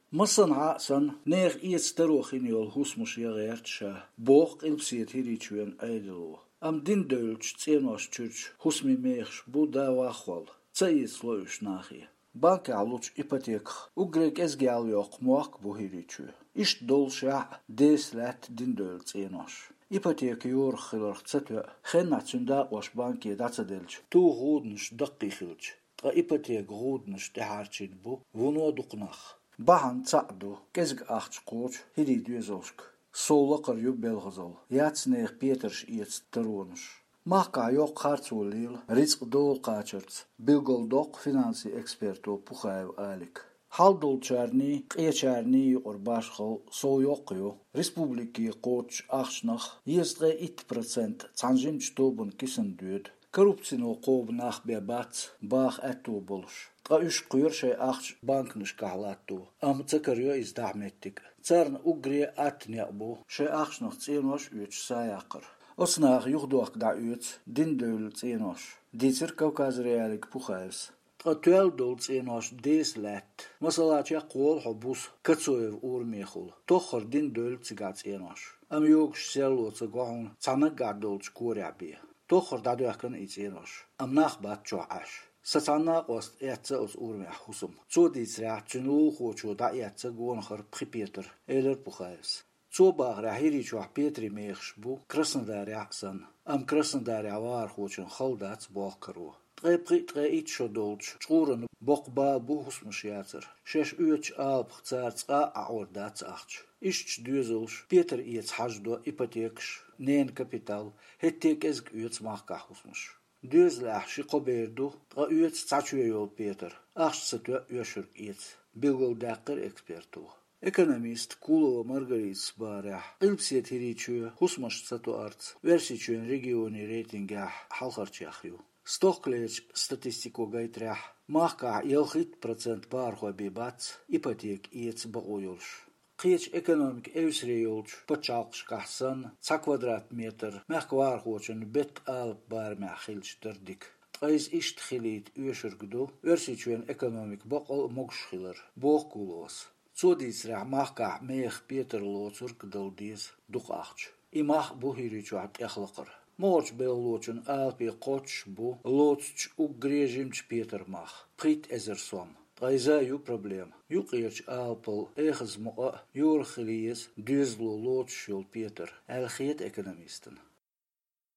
Masan عاصن نيغ إيستروخين يول هوسمش يغيرتشا بوق إلبسيت هيريتشوين أيدلو أم دين دولش تسينوش تشوش هوسمي ميخش بودا واخوال تسيس لوش ناخي بانك علوش إباتيك وغريك إزجال يوق موق بوهيريتشو إشت دولشا ديس لات دين دول تسينوش إباتيك يور خلر تساتو خينا تسندا واش بانكي داتسدلج تو غودنش دقي خلج إباتيك غودنش تحارتشين بو ونو دقناخ Bahan tsa'du, kezg achts qoch, hidi duezosk. Solakar ju belgazal, jatsneeg Pieters iets teronus. Mahka yok hartsolil, ritsk dol qacherts, bilgol dok finansie experto puchaiv alik. Haldol tjarni, qeetjarni or bashgal, so jokjo, Republiki qoch achtsnach, jestre 1% tsanjim stoben kissen dued. Korruptino qob nach bebats, bach etto bolsh. قايش قير شيء أخش بانك نشكالاتو أم تكريو إزدعمتك ترن أجري أتني أبو شيء أخش نختينوش يوش سايقر أصناغ يخدوك دعوت دين دول تينوش ديتر كوكاز ريالك بوخايس قتوال دول تينوش ديس لات مثلا قول حبوس كتسويف أورميخول تخر دين دول تيغات تينوش أم يوكش سيلو تيغوهون تانقع دول تكوريع بيه تخر دادو يكن إيتينوش أم ناخبات جوعاش ستانا قوست إعتزا أس أورمي أحوسم تو ديتريع تنو خوشو دا إعتزا قوان خر بخي بيتر إيلر بخايس تو باغ راهيري جوح بيتري ميخش بو كرسن داري أحسن أم كرسن داري عوار خوشن خلدات بوغ كروه تغيت شو دولش شغورن بوق بو حسمش ياتر شش اوتش آب خزار تقا أعور دات أختش إشتش دوزلش بيتر إيتس حجدو إباتيكش نين كابيتال هتيك إزك اوتس ماخكا حسمش دوز لأحشي قبيردو تغيوت تاتشوي يول بيتر أخش ستوى يشرك إيت بيلغل داقر إكسبيرتو Ekonomist Kulo Margarits Barah قلبسيت هيريتشو حسمش ستو أرت ورسيتشوين ريجيوني ريتنجاح حلقرتشاخيو ستوكليج ستاتистико гайтрях ماخكا يلخيت процент بارخو بيبات إيباتيك إيتس بغويولش قيش экономик эвсреёлч почалкш кахсан ца квадрат метр махквар хочен бет ал бар махилч дердик قيس إشت خليت يشرقدو ورسيتشوين экономик بقل مقشخلر بوخكولوس توديس رح ماخكا ميخ بيتر لوتر كدلديس دوق أخش إماخ بوهيريچو عبد إخلقر مورش بيلوچن آلبي قوتش بو لوتش وغريجيمچ بيتر ماخ بريت إزرسوم قيزا يو проблем يو قيرش آلبل إخز مقا يور خليس دوزلو لوتش يول بيتر الخيت إكونوميستن